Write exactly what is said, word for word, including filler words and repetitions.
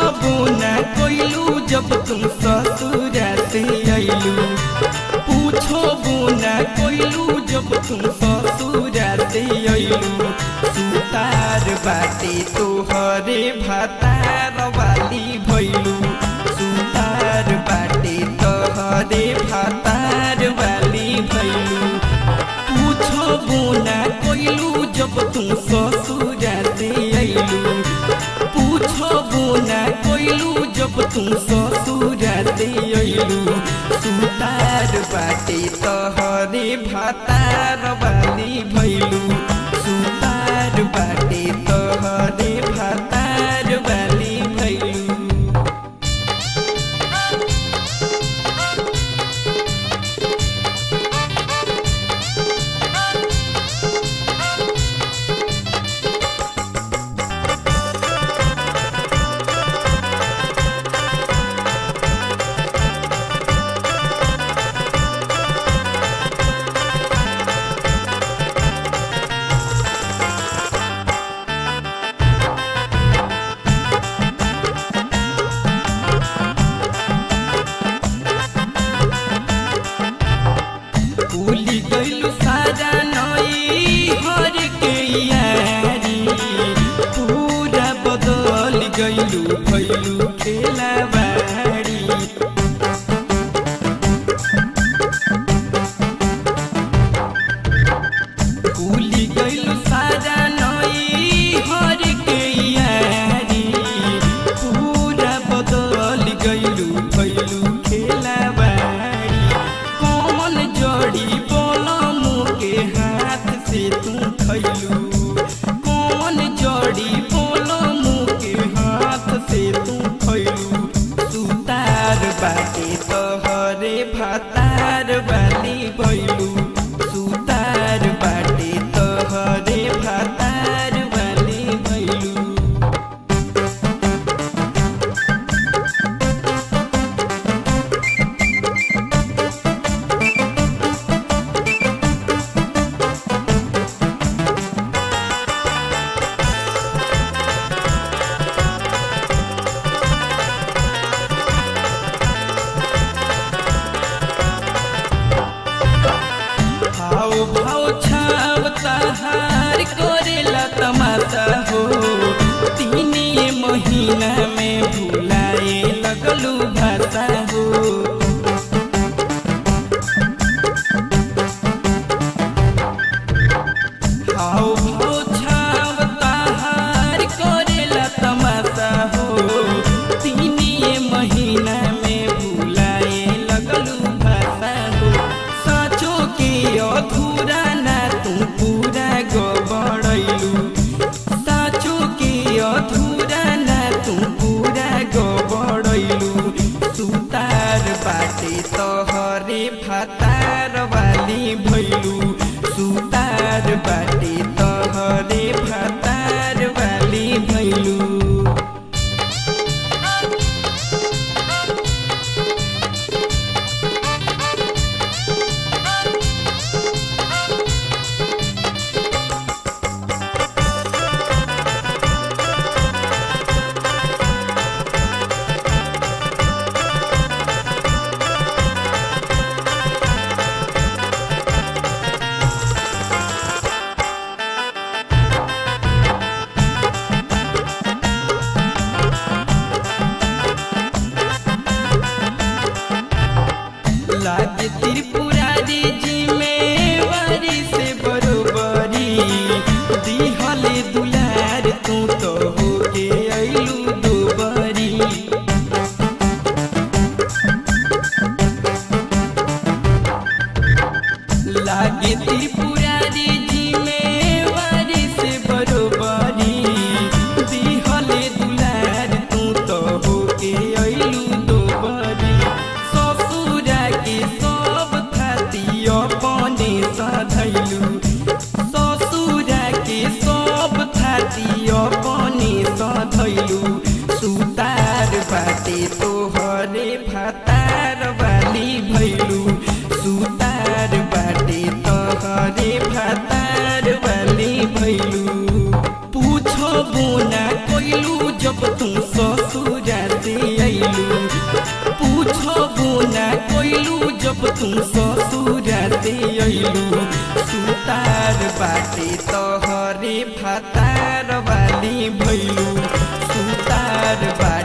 बोना कोइलू जब तुम ससुरा से आइलू, पूछो बोना कोइलू जब तुम ससुरा से आइलू। सुतार बाटे तोहरे भातार वाली भइलू, सुतार बाटे तोहरे भातार वाली भइलू। पूछो बोना कोइलू जब तुम ससुरा से आइलू, पूछो बोना कोइलू जब तुम ससुरा से आइलू। सुतार बाटे तोहरे भातार वाली भइलू, सुतार बाटे तोहरे भातार वाली भइलू। भूली गइलू सारा नई हर के यारी, पूरा बदल गइलू भइलू खेलाबारी। भूली गइलू सारा नई हर के यारी, पूरा बदल गइलू भइलू खेलाबारी। कौन जड़ी बोलमू के हाथ से तू खइलू, कौन जड़ी बोलमू के हाथ से तू खइलू। सुतार बाटे तोहरे भातार वाली भइलू, सुतार बाटे तोहरे भातार वाली भइलू। भाव भाव छाव तहार करेला तमाशा हो, तीन महीना में भुलाए लगलू भाषा हो। भाव भाव छाव तहार करेला तमाशा हो, तीन महीना में भुलाए लगलू भाषा हो। साचो के अधूरा ना तू पूरा गबड़ैलू, साचो के अधूरा ना तू पूरा गबड़ैलू। सुतार बाटे तोहरे भातार वाली भइलू, सुतार बाटे तोहरे भातार वाली भइलू। लागे त्रिपुरारी जिम्मेवारी से बरोबरी, दिहले दुलार तू तो होके अइलू दोबरी। लागे त्रिपुरारी जिम्मेवारी से बरोबरी, दिहले दुलार तू तो होके अइलू दोबरी। ससुरा के सब खाती अपने सधैलू, ससुरा के सब खाती अपने सधैलू। सुतार बाटे तोहरे भातार वाली भइलू, सुतार बाटे तोहरे भातार वाली भइलू। पूछो बोना कोइलू जब तुम ससुरा बाटे तोहरे फतार वाली भैलू सुतार बा